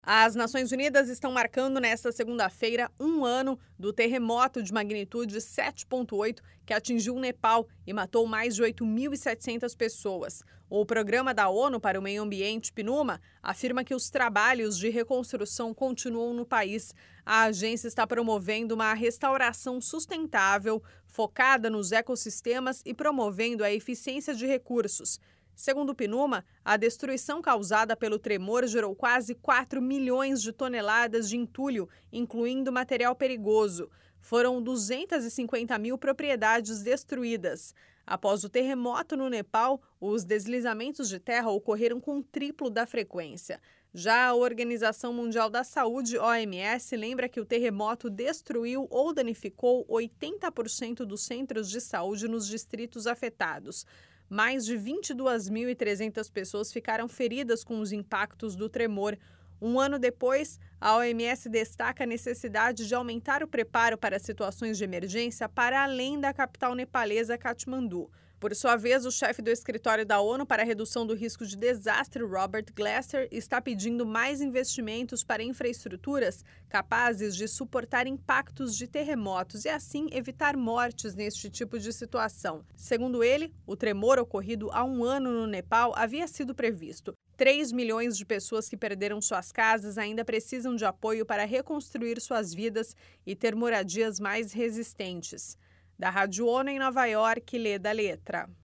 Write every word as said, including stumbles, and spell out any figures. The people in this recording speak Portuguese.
As Nações Unidas estão marcando nesta segunda-feira um ano do terremoto de magnitude sete ponto oito que atingiu o Nepal e matou mais de oito mil e setecentas pessoas. O Programa da ONU para o Meio Ambiente, PNUMA, afirma que os trabalhos de reconstrução continuam no país. A agência está promovendo uma restauração sustentável, focada nos ecossistemas e promovendo a eficiência de recursos. Segundo o PNUMA, a destruição causada pelo tremor gerou quase quatro milhões de toneladas de entulho, incluindo material perigoso. Foram duzentas e cinquenta mil propriedades destruídas. Após o terremoto no Nepal, os deslizamentos de terra ocorreram com o triplo da frequência. Já a Organização Mundial da Saúde, O M S, lembra que o terremoto destruiu ou danificou oitenta por cento dos centros de saúde nos distritos afetados. Mais de vinte e duas mil e trezentas pessoas ficaram feridas com os impactos do tremor. Um ano depois, a O M S destaca a necessidade de aumentar o preparo para situações de emergência para além da capital nepalesa, Katmandu. Por sua vez, o chefe do escritório da ONU para a redução do risco de desastre, Robert Glasser, está pedindo mais investimentos para infraestruturas capazes de suportar impactos de terremotos e, assim, evitar mortes neste tipo de situação. Segundo ele, o tremor ocorrido há um ano no Nepal havia sido previsto. três milhões de pessoas que perderam suas casas ainda precisam de apoio para reconstruir suas vidas e ter moradias mais resistentes. Da Rádio ONU em Nova York, Leda Letra.